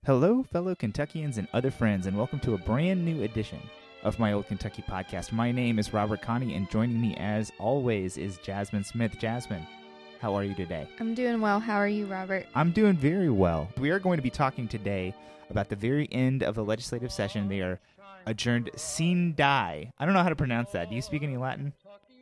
Hello, fellow Kentuckians and other friends, and welcome to a brand new edition of My Old Kentucky Podcast. My name is Robert Connie, and joining me, as always, is Jasmine Smith. Jasmine, how are you today? I'm doing well. How are you, Robert? I'm doing very well. We are going to be talking today about the very end of the legislative session. They are adjourned sine die. I don't know how to pronounce that. Do you speak any Latin?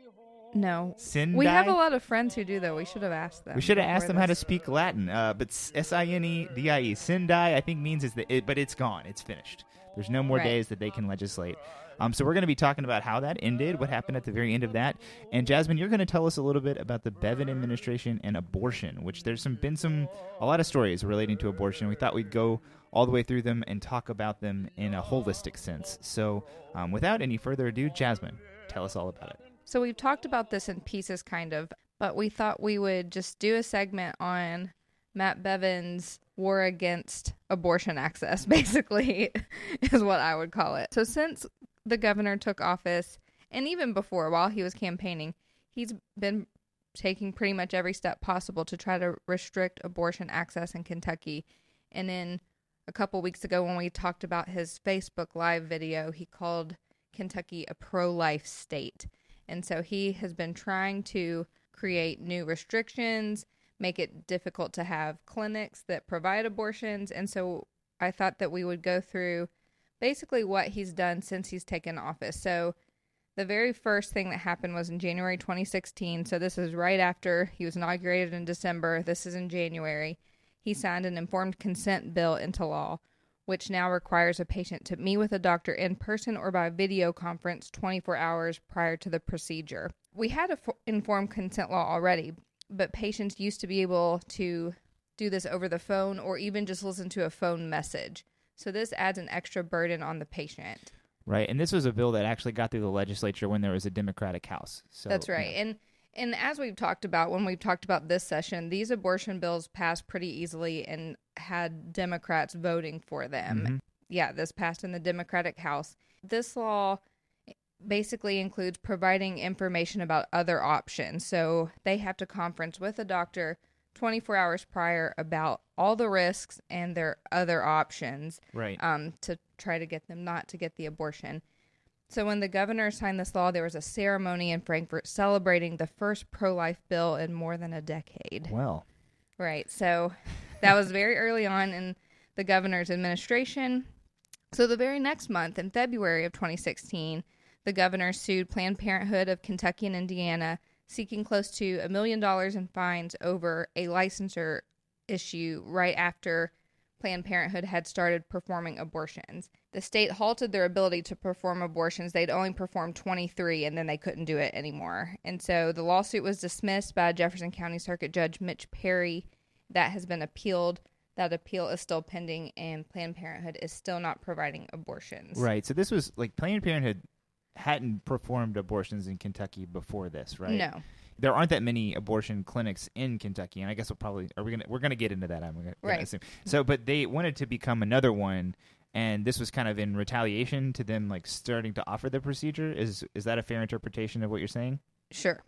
No. Sine We die? have a lot of friends who do, though. We should have asked them. We should have asked them how to this. speak Latin, but S-I-N-E-D-I-E, sine die, I think means but it's gone. It's finished. There's no more Right. days that they can legislate. So we're going to be talking about how that ended, what happened at the very end of that. And Jasmine, you're going to tell us a little bit about the Bevin administration and abortion, which there's been a lot of stories relating to abortion. We thought we'd go all the way through them and talk about them in a holistic sense. So without any further ado, Jasmine, tell us all about it. So we've talked about this in pieces, kind of, but we thought we would just do a segment on Matt Bevin's war against abortion access, basically, is what I would call it. So since the governor took office, and even before, while he was campaigning, he's been taking pretty much every step possible to try to restrict abortion access in Kentucky. And then a couple weeks ago, when we talked about his Facebook Live video, he called Kentucky a pro-life state. And so he has been trying to create new restrictions, make it difficult to have clinics that provide abortions. And so I thought that we would go through basically what he's done since he's taken office. So the very first thing that happened was in January 2016. So this is right after he was inaugurated in December. This is in January. He signed an informed consent bill into law, which now requires a patient to meet with a doctor in person or by video conference 24 hours prior to the procedure. We had an informed consent law already, but patients used to be able to do this over the phone or even just listen to a phone message. So this adds an extra burden on the patient. Right, and this was a bill that actually got through the legislature when there was a Democratic House. So, that's right. Yeah. And as we've talked about, when we've talked about this session, these abortion bills passed pretty easily and had Democrats voting for them. Mm-hmm. Yeah, this passed in the Democratic House. This law basically includes providing information about other options. So they have to conference with a doctor 24 hours prior about all the risks and their other options, Right. To try to get them not to get the abortion. So when the governor signed this law, there was a ceremony in Frankfort celebrating the first pro-life bill in more than a decade. Well. Right. So that was very early on in the governor's administration. So the very next month, in February of 2016, the governor sued Planned Parenthood of Kentucky and Indiana, seeking close to $1 million in fines over a licensure issue right after Planned Parenthood had started performing abortions. The state halted their ability to perform abortions. They'd only performed 23, and then they couldn't do it anymore. And so the lawsuit was dismissed by Jefferson County Circuit Judge Mitch Perry. That has been appealed. That appeal is still pending, and Planned Parenthood is still not providing abortions. Right, so this was, like, Planned Parenthood hadn't performed abortions in Kentucky before this, right? No. There aren't that many abortion clinics in Kentucky, and I guess we're gonna get into that. I'm gonna Right. assume. So, but they wanted to become another one, and this was kind of in retaliation to them, like, starting to offer the procedure. Is that a fair interpretation of what you're saying? Sure.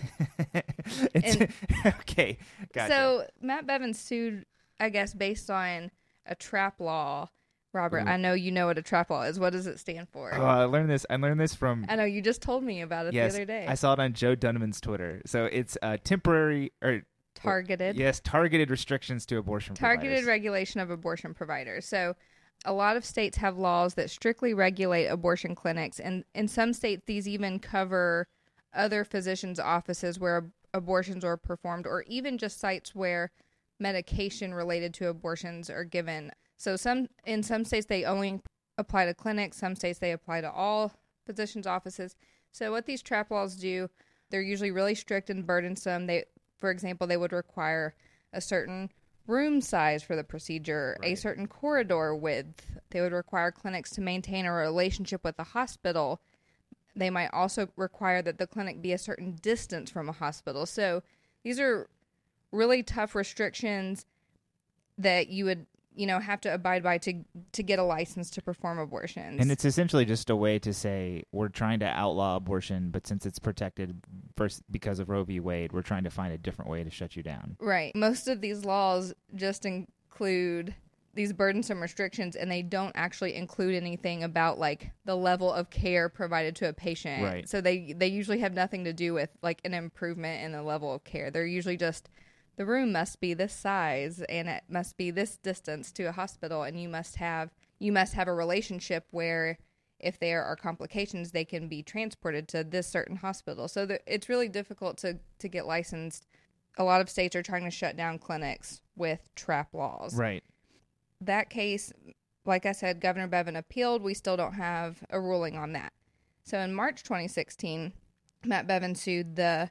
Okay, gotcha. So Matt Bevin sued, I guess, based on a trap law. Robert, I know you know what a trap law is. What does it stand for? I learned this from. I know you just told me about it the other day. I saw it on Joe Dunneman's Twitter. So it's temporary or Targeted. Yes, targeted restrictions to abortion Targeted providers. regulation of abortion providers. So a lot of states have laws that strictly regulate abortion clinics, and in some states these even cover other physicians' offices where abortions are performed, or even just sites where medication related to abortions are given. So in some states they only apply to clinics, some states they apply to all physicians' offices. So what these trap laws do, they're usually really strict and burdensome. For example, they would require a certain room size for the procedure, Right. a certain corridor width. They would require clinics to maintain a relationship with the hospital. They might also require that the clinic be a certain distance from a hospital. So these are really tough restrictions that you would, have to abide by to get a license to perform abortions. And it's essentially just a way to say we're trying to outlaw abortion, but since it's protected because of Roe v. Wade, we're trying to find a different way to shut you down. Right. Most of these laws just include these burdensome restrictions, and they don't actually include anything about like the level of care provided to a patient. Right. So they usually have nothing to do with like an improvement in the level of care. They're usually just the room must be this size and it must be this distance to a hospital, and you must have a relationship where if there are complications, they can be transported to this certain hospital. So it's really difficult to get licensed. A lot of states are trying to shut down clinics with trap laws. Right. That case, like I said, Governor Bevin appealed. We still don't have a ruling on that. So in March 2016, Matt Bevin sued the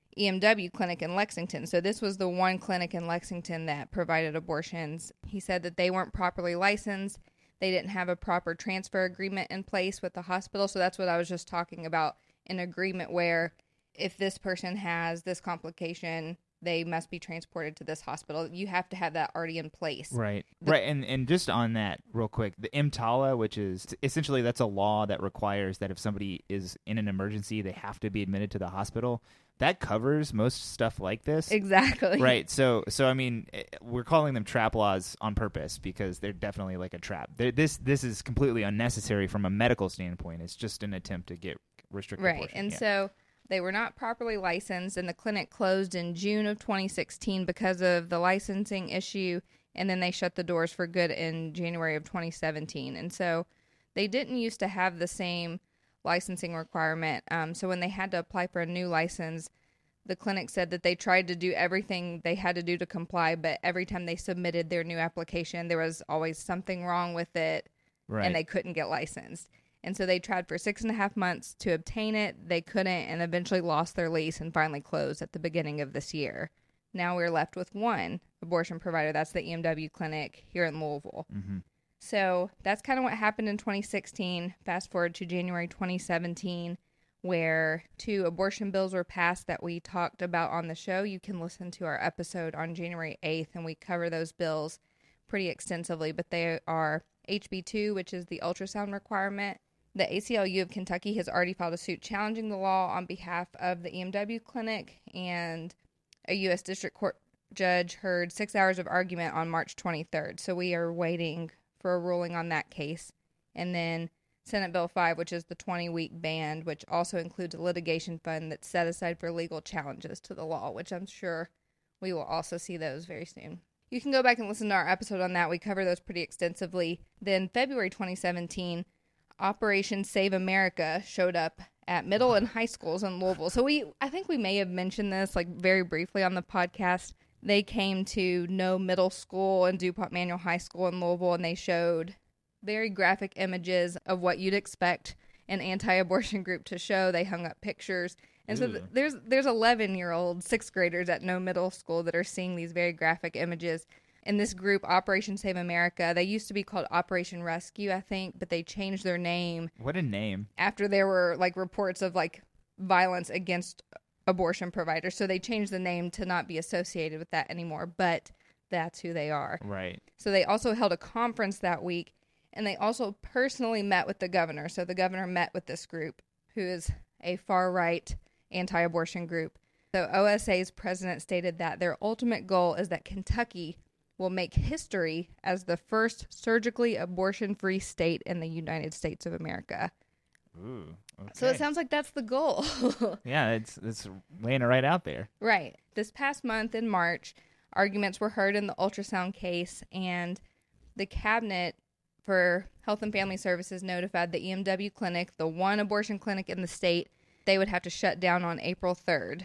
EMW clinic in Lexington. So this was the one clinic in Lexington that provided abortions. He said that they weren't properly licensed. They didn't have a proper transfer agreement in place with the hospital. So that's what I was just talking about, an agreement where if this person has this complication, they must be transported to this hospital. You have to have that already in place. Right. Right. And just on that real quick, the EMTALA, which is essentially that's a law that requires that if somebody is in an emergency, they have to be admitted to the hospital. That covers most stuff like this. Exactly. Right. So I mean, we're calling them trap laws on purpose because they're definitely like a trap. This is completely unnecessary from a medical standpoint. It's just an attempt to get restricted Right. abortion. And Yeah. so they were not properly licensed, and the clinic closed in June of 2016 because of the licensing issue, and then they shut the doors for good in January of 2017. And so they didn't used to have the same licensing requirement. So when they had to apply for a new license, the clinic said that they tried to do everything they had to do to comply, but every time they submitted their new application, there was always something wrong with it, Right. and they couldn't get licensed. And so they tried for 6.5 months to obtain it. They couldn't, and eventually lost their lease and finally closed at the beginning of this year. Now we're left with one abortion provider. That's the EMW clinic here in Louisville. Mm-hmm. So that's kind of what happened in 2016. Fast forward to January 2017, where 2 abortion bills were passed that we talked about on the show. You can listen to our episode on January 8th, and we cover those bills pretty extensively. But they are HB2, which is the ultrasound requirement. The ACLU of Kentucky has already filed a suit challenging the law on behalf of the EMW clinic, and a U.S. District Court judge heard 6 hours of argument on March 23rd. So we are waiting for a ruling on that case. And then Senate Bill 5, which is the 20-week ban, which also includes a litigation fund that's set aside for legal challenges to the law, which I'm sure we will also see those very soon. You can go back and listen to our episode on that. We cover those pretty extensively. Then February 2017, Operation Save America showed up at middle and high schools in Louisville. So I think we may have mentioned this like very briefly on the podcast. They came to No Middle School and DuPont Manual High School in Louisville, and they showed very graphic images of what you'd expect an anti-abortion group to show. They hung up pictures. And so there's 11-year-old 6th graders at No Middle School that are seeing these very graphic images. In this group, Operation Save America, they used to be called Operation Rescue, I think, but they changed their name. What a name. After there were like reports of like violence against abortion providers. So they changed the name to not be associated with that anymore, but that's who they are. Right. So they also held a conference that week, and they also personally met with the governor. So the governor met with this group, who is a far-right anti-abortion group. So OSA's president stated that their ultimate goal is that Kentucky will make history as the first surgically abortion-free state in the United States of America. Ooh. Okay. So it sounds like that's the goal. Yeah, it's laying it right out there. Right. This past month in March, arguments were heard in the ultrasound case, and the cabinet for Health and Family Services notified the EMW clinic, the one abortion clinic in the state, they would have to shut down on April 3rd.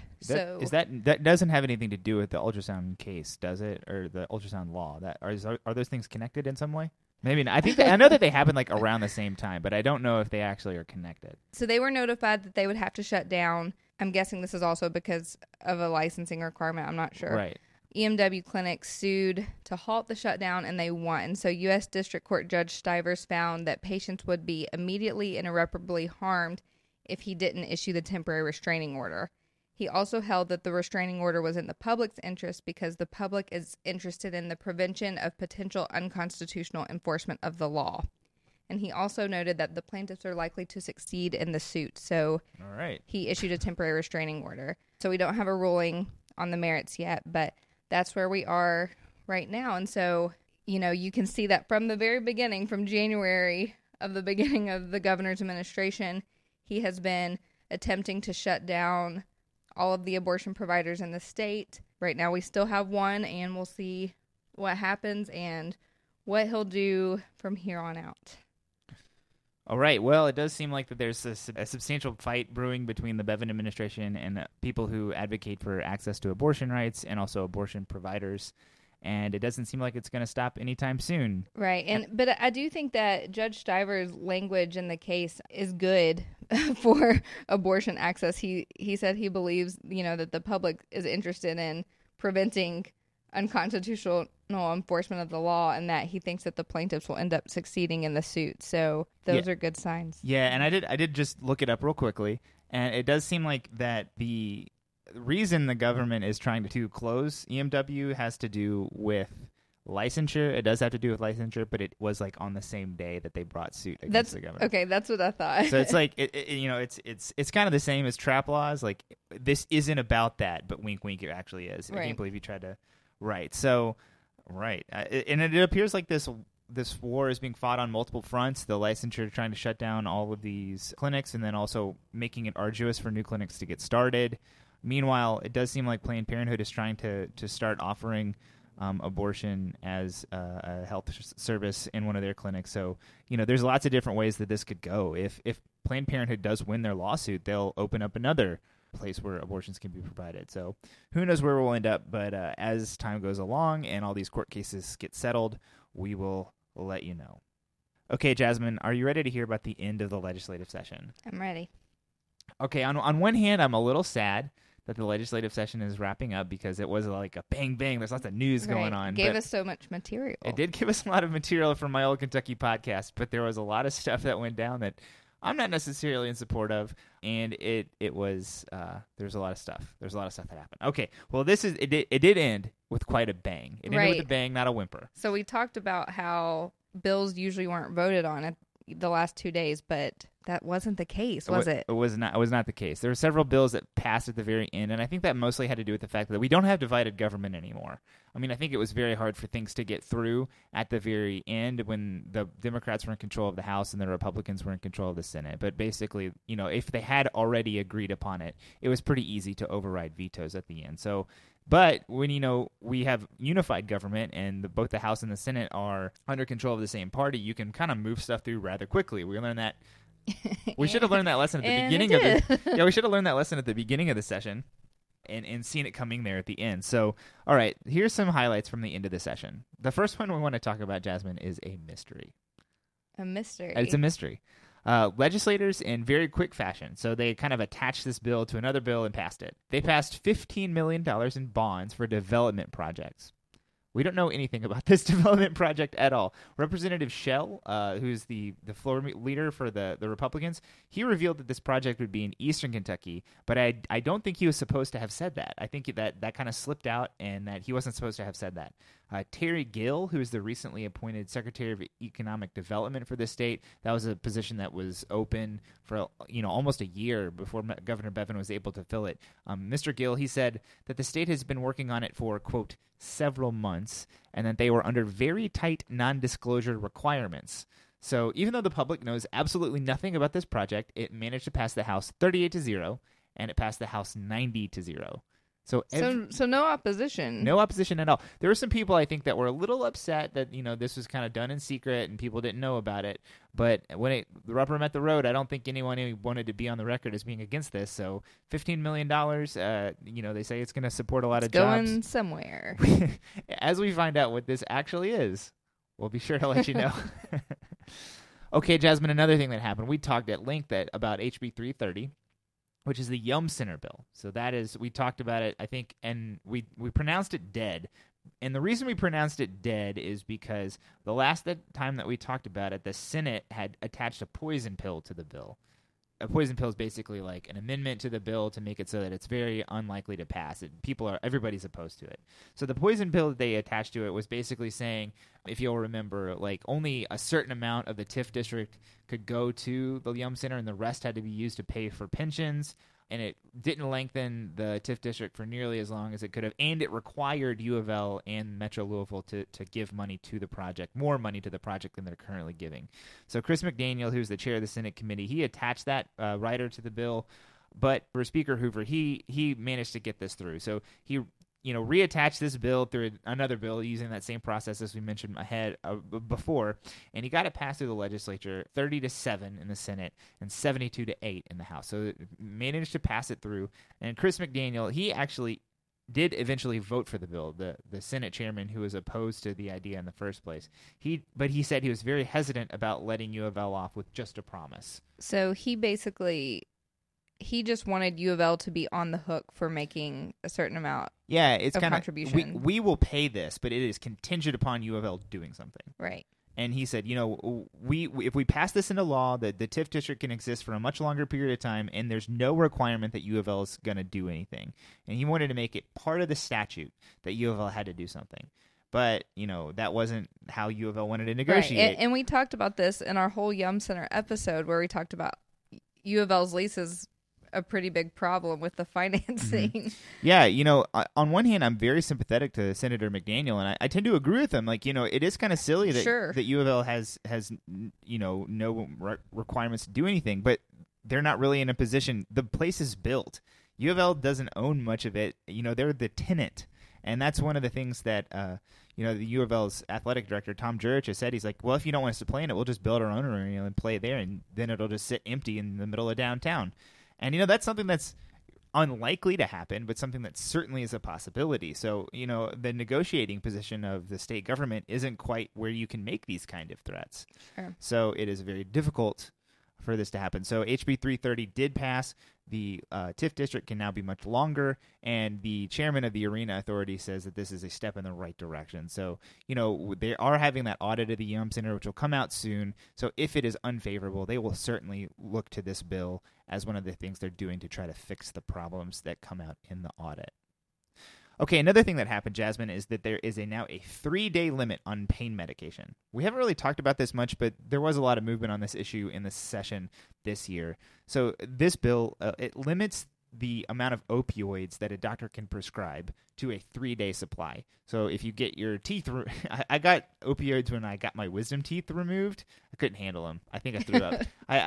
That doesn't have anything to do with the ultrasound case, does it? Or the ultrasound law? Are those things connected in some way? Maybe not. I know that they happen like around the same time, but I don't know if they actually are connected. So they were notified that they would have to shut down. I'm guessing this is also because of a licensing requirement. I'm not sure. Right. EMW clinic sued to halt the shutdown, and they won. So U.S. District Court Judge Stivers found that patients would be immediately and irreparably harmed if he didn't issue the temporary restraining order. He also held that the restraining order was in the public's interest because the public is interested in the prevention of potential unconstitutional enforcement of the law. And he also noted that the plaintiffs are likely to succeed in the suit. So All right. he issued a temporary restraining order. So we don't have a ruling on the merits yet, but that's where we are right now. And so you can see that from the very beginning, from January of the beginning of the governor's administration, he has been attempting to shut down all of the abortion providers in the state. Right now we still have one, and we'll see what happens and what he'll do from here on out. All right. Well, it does seem like that there's a substantial fight brewing between the Bevin administration and people who advocate for access to abortion rights and also abortion providers. And it doesn't seem like it's going to stop anytime soon. Right. But I do think that Judge Stiver's language in the case is good for abortion access. He said he believes, that the public is interested in preventing unconstitutional enforcement of the law, and that he thinks that the plaintiffs will end up succeeding in the suit. So those are good signs. Yeah, and I did just look it up real quickly, and it does seem like that the reason the government is trying to close EMW has to do with licensure. It does have to do with licensure, but it was like on the same day that they brought suit against the government. Okay, that's what I thought. So it's like it's kind of the same as trap laws. Like, this isn't about that, but wink, wink, it actually is. Right. I can't believe you tried to. Right. So, right. And it appears like this war is being fought on multiple fronts. The licensure trying to shut down all of these clinics, and then also making it arduous for new clinics to get started. Meanwhile, it does seem like Planned Parenthood is trying to start offering abortion as a health service in one of their clinics. So, there's lots of different ways that this could go. If Planned Parenthood does win their lawsuit, they'll open up another place where abortions can be provided. So who knows where we'll end up, but as time goes along and all these court cases get settled, we will let you know. Okay, Jasmine, are you ready to hear about the end of the legislative session? I'm ready. Okay, on one hand, I'm a little sad that the legislative session is wrapping up because it was like a bang bang. There's lots of news going on. Gave us so much material. It did give us a lot of material from My Old Kentucky Podcast, but there was a lot of stuff that went down that I'm not necessarily in support of, and it was there's a lot of stuff. There's a lot of stuff that happened. Okay, well it did end with quite a bang. It ended with a bang, not a whimper. So we talked about how bills usually weren't voted on at the last 2 days, but that wasn't the case, was it? It was not. It was not the case. There were several bills that passed at the very end, and I think that mostly had to do with the fact that we don't have divided government anymore. I mean, I think it was very hard for things to get through at the very end when the Democrats were in control of the House and the Republicans were in control of the Senate. But basically, if they had already agreed upon it, it was pretty easy to override vetoes at the end. So, but when we have unified government and both the House and the Senate are under control of the same party, you can kind of move stuff through rather quickly. We learned that. We should have learned that lesson at the beginning of the. We should have learned that lesson at the beginning of the session, and seen it coming there at the end. So, all right, here's some highlights from the end of the session. The first one we want to talk about, Jasmine, is a mystery. A mystery. It's a mystery. Legislators, in very quick fashion, so they kind of attached this bill to another bill and passed it. They passed $15 million in bonds for development projects. We don't know anything about this development project at all. Representative Schell, who's the floor leader for the Republicans, he revealed that this project would be in eastern Kentucky, but I don't think he was supposed to have said that. I think that kind of slipped out and that he wasn't supposed to have said that. Terry Gill, who is the recently appointed Secretary of Economic Development for the state, that was a position that was open for almost a year before Governor Bevin was able to fill it. Mr. Gill, he said that the state has been working on it for, quote, several months, and that they were under very tight non-disclosure requirements. So even though the public knows absolutely nothing about this project, it managed to pass the House 38-0, and it passed the House 90-0. So no opposition. No opposition at all. There were some people, I think, that were a little upset that this was kind of done in secret and people didn't know about it. But when the rubber met the road, I don't think anyone wanted to be on the record as being against this. So $15 million, they say it's going to support a lot of jobs. Going somewhere. As we find out what this actually is, we'll be sure to let you know. Okay, Jasmine, another thing that happened. We talked at length about HB 330. Which is the Yum Center bill. So that is, we talked about it, I think, and we pronounced it dead. And the reason we pronounced it dead is because the last time that we talked about it, the Senate had attached a poison pill to the bill. A poison pill is basically like an amendment to the bill to make it so that it's very unlikely to pass. Everybody's opposed to it. So the poison pill that they attached to it was basically saying, if you'll remember, like only a certain amount of the TIF district could go to the Yum Center and the rest had to be used to pay for pensions. and it didn't lengthen the TIF district for nearly as long as it could have, and it required U of L and Metro Louisville to give money to the project, more money to the project than they're currently giving. So Chris McDaniel, who's the chair of the Senate committee, he attached that rider to the bill, but for Speaker Hoover, he managed to get this through. So he reattached this bill through another bill using that same process as we mentioned before, and he got it passed through the legislature 30-7 in the Senate and 72-8 in the House. So it managed to pass it through. And Chris McDaniel, he actually did eventually vote for the bill, the Senate chairman who was opposed to the idea in the first place. But he said he was very hesitant about letting U of L off with just a promise. So he just wanted U of L to be on the hook for making a certain amount. Yeah, it's of kind of contribution. we will pay this, but it is contingent upon U of L doing something. Right. And he said, if we pass this into law, the TIF district can exist for a much longer period of time, and there's no requirement that U of L is going to do anything. And he wanted to make it part of the statute that U of L had to do something. But, that wasn't how U of L wanted to negotiate. Right. And we talked about this in our whole Yum Center episode where we talked about U of L's leases a pretty big problem with the financing. Mm-hmm. Yeah, on one hand, I'm very sympathetic to Senator McDaniel, and I tend to agree with him. It is kind of silly that U of L has no requirements to do anything, but they're not really in a position. The place is built. U of L doesn't own much of it. They're the tenant, and that's one of the things that the U of L's athletic director Tom Jurich has said. He's like, well, if you don't want us to play in it, we'll just build our own arena and play there, and then it'll just sit empty in the middle of downtown. And, that's something that's unlikely to happen, but something that certainly is a possibility. So, the negotiating position of the state government isn't quite where you can make these kind of threats. Sure. So it is very difficult for this to happen. So HB 330 did pass. The TIF district can now be much longer, and the chairman of the Arena Authority says that this is a step in the right direction. So, they are having that audit of the Yum Center, which will come out soon. So if it is unfavorable, they will certainly look to this bill as one of the things they're doing to try to fix the problems that come out in the audit. Okay, another thing that happened, Jasmine, is that there is now a 3-day limit on pain medication. We haven't really talked about this much, but there was a lot of movement on this issue in this session this year. So this bill, it limits the amount of opioids that a doctor can prescribe to a 3-day supply. So if you get your teeth, I got opioids when I got my wisdom teeth removed. I couldn't handle them. I think I threw up.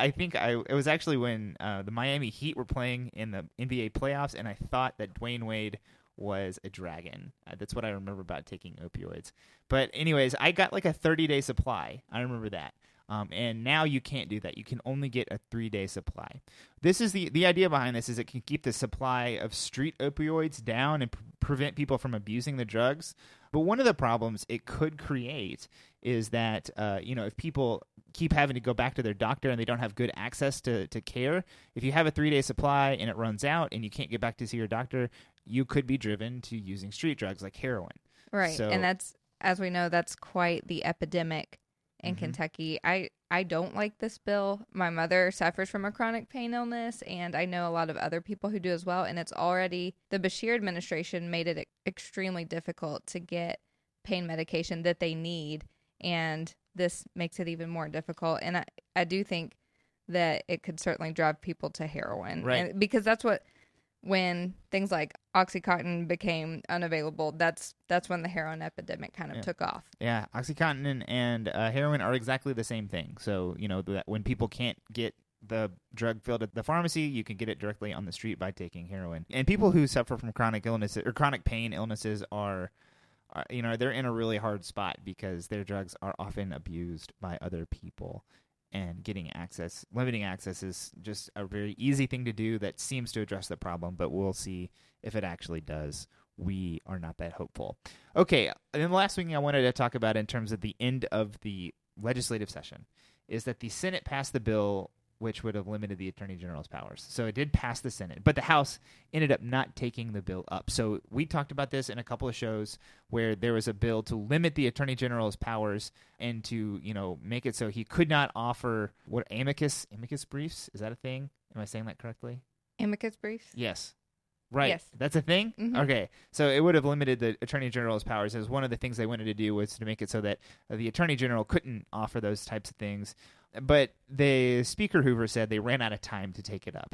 It was actually when the Miami Heat were playing in the NBA playoffs, and I thought that Dwayne Wade was a dragon. That's what I remember about taking opioids. But anyways, I got like a 30-day supply. I remember that. And now you can't do that. You can only get a 3-day supply. This is the idea behind this is it can keep the supply of street opioids down and prevent people from abusing the drugs. But one of the problems it could create is that, if people keep having to go back to their doctor and they don't have good access to care, if you have a 3-day supply and it runs out and you can't get back to see your doctor, you could be driven to using street drugs like heroin. Right. So, and that's, as we know, that's quite the epidemic in Kentucky. I don't like this bill. My mother suffers from a chronic pain illness, and I know a lot of other people who do as well. And it's already, the Beshear administration made it extremely difficult to get pain medication that they need. And this makes it even more difficult. And I do think that it could certainly drive people to heroin. Right. And because that's what, when things like OxyContin became unavailable, that's when the heroin epidemic kind of took off. Yeah, OxyContin and heroin are exactly the same thing. So, that when people can't get the drug filled at the pharmacy, you can get it directly on the street by taking heroin. And people who suffer from chronic illness or chronic pain illnesses are they're in a really hard spot because their drugs are often abused by other people. And limiting access is just a very easy thing to do that seems to address the problem, but we'll see if it actually does. We are not that hopeful. Okay, and the last thing I wanted to talk about in terms of the end of the legislative session is that the Senate passed the bill which would have limited the Attorney General's powers. So it did pass the Senate, but the House ended up not taking the bill up. So we talked about this in a couple of shows where there was a bill to limit the Attorney General's powers and to, make it so he could not offer amicus briefs. Is that a thing? Am I saying that correctly? Amicus briefs? Yes. Right. Yes. That's a thing? Mm-hmm. Okay. So it would have limited the Attorney General's powers. As one of the things they wanted to do was to make it so that the Attorney General couldn't offer those types of things. But the Speaker Hoover said they ran out of time to take it up.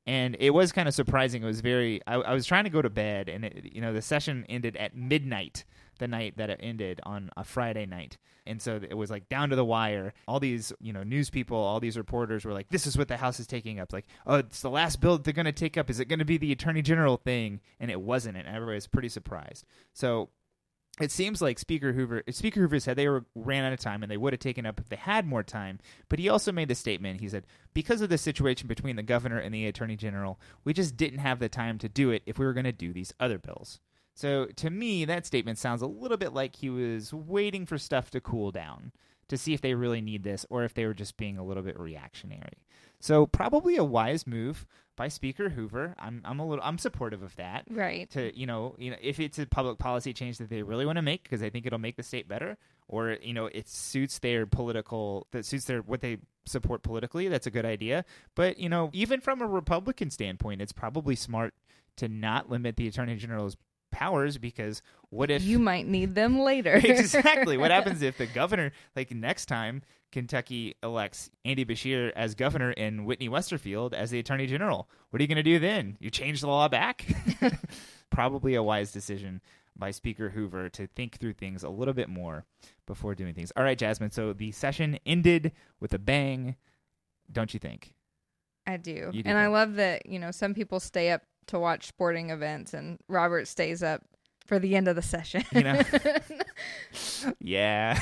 And it was kind of surprising. It was I was trying to go to bed, and the session ended at midnight, the night that it ended on a Friday night. And so it was like down to the wire. All these, news people, all these reporters were like, this is what the House is taking up. Like, oh, it's the last bill that they're going to take up. Is it going to be the Attorney General thing? And it wasn't. And everybody was pretty surprised. So it seems like Speaker Hoover said they ran out of time and they would have taken up if they had more time. But he also made the statement. He said, because of the situation between the governor and the Attorney General, we just didn't have the time to do it if we were going to do these other bills. So to me, that statement sounds a little bit like he was waiting for stuff to cool down to see if they really need this or if they were just being a little bit reactionary. So probably a wise move by Speaker Hoover. I'm supportive of that. Right. To if it's a public policy change that they really want to make because they think it'll make the state better, or it suits what they support politically, that's a good idea. But even from a Republican standpoint, it's probably smart to not limit the Attorney General's powers, because what if you might need them later? Exactly. What happens if the governor, like next time Kentucky elects Andy Beshear as governor and Whitney Westerfield as the Attorney General? What are you going to do then? You change the law back? Probably a wise decision by Speaker Hoover to think through things a little bit more before doing things. All right, Jasmine. So the session ended with a bang, don't you think? I do. You do and I think. love that, some people stay up to watch sporting events, and Robert stays up for the end of the session. Yeah.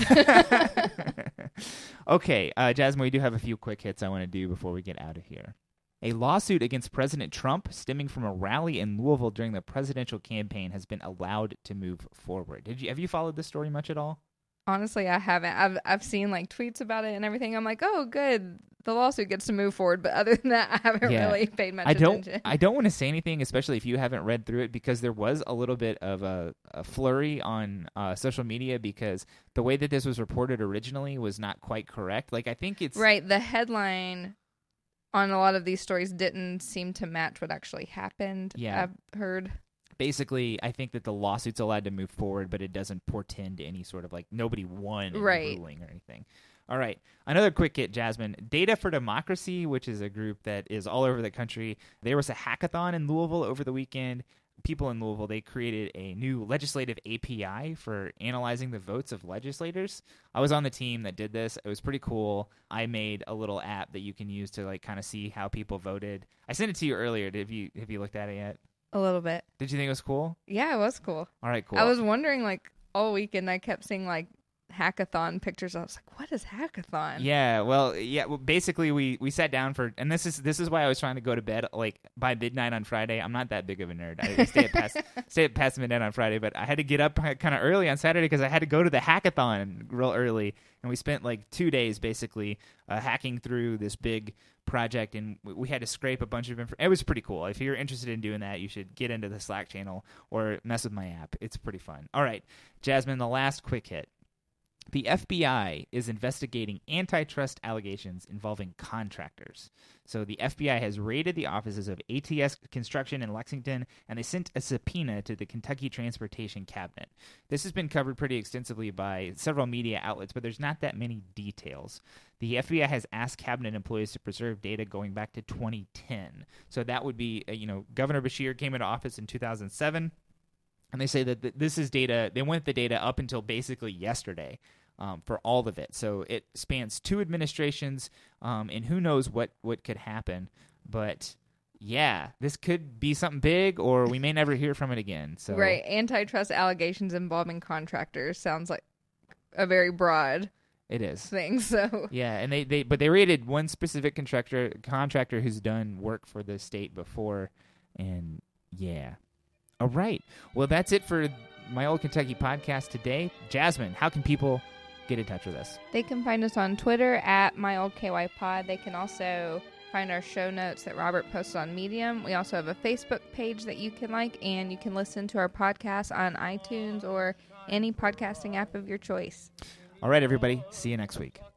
Okay, Jasmine, we do have a few quick hits I want to do before we get out of here. A lawsuit against President Trump stemming from a rally in Louisville during the presidential campaign has been allowed to move forward. Have you followed this story much at all? Honestly, I haven't. I've seen like tweets about it and everything. I'm like, oh, good. The lawsuit gets to move forward. But other than that, I haven't really paid much attention. I don't want to say anything, especially if you haven't read through it, because there was a little bit of a flurry on social media because the way that this was reported originally was not quite correct. Like, I think it's... Right. The headline on a lot of these stories didn't seem to match what actually happened. Yeah. I've heard... Basically, I think that the lawsuit's allowed to move forward, but it doesn't portend any sort of like nobody won in the ruling or anything. All right. Another quick hit, Jasmine. Data for Democracy, which is a group that is all over the country. There was a hackathon in Louisville over the weekend. People in Louisville, they created a new legislative API for analyzing the votes of legislators. I was on the team that did this. It was pretty cool. I made a little app that you can use to like kind of see how people voted. I sent it to you earlier. Have you looked at it yet? A little bit. Did you think it was cool? Yeah, it was cool. All right, cool. I was wondering, like, all weekend I kept seeing, like, hackathon pictures. I was like, what is hackathon? Well, basically we sat down for, and this is why I was trying to go to bed, like, by midnight on Friday. I'm not that big of a nerd. I stay up past midnight on Friday, but I had to get up kind of early on Saturday because I had to go to the hackathon real early. And we spent like 2 days basically hacking through this big project, and we had to scrape a bunch of information. It was pretty cool. If you're interested in doing that, you should get into the Slack channel or mess with my app. It's pretty fun. All right, Jasmine, the last quick hit. The FBI is investigating antitrust allegations involving contractors. So the FBI has raided the offices of ATS Construction in Lexington, and they sent a subpoena to the Kentucky Transportation Cabinet. This has been covered pretty extensively by several media outlets, but there's not that many details. The FBI has asked cabinet employees to preserve data going back to 2010. So that would be, Governor Beshear came into office in 2007. And they say that this is data, they want the data up until basically yesterday for all of it. So it spans 2 administrations, and who knows what could happen. But, yeah, this could be something big, or we may never hear from it again. So Right. Antitrust allegations involving contractors sounds like a very broad it is thing. So yeah, and they raided one specific contractor who's done work for the state before, and yeah. All right. Well, that's it for My Old Kentucky podcast today. Jasmine, how can people get in touch with us? they can find us on Twitter at MyOldKYPod. They can also find our show notes that Robert posts on Medium. We also have a Facebook page that you can like, and you can listen to our podcast on iTunes or any podcasting app of your choice. All right, everybody. See you next week.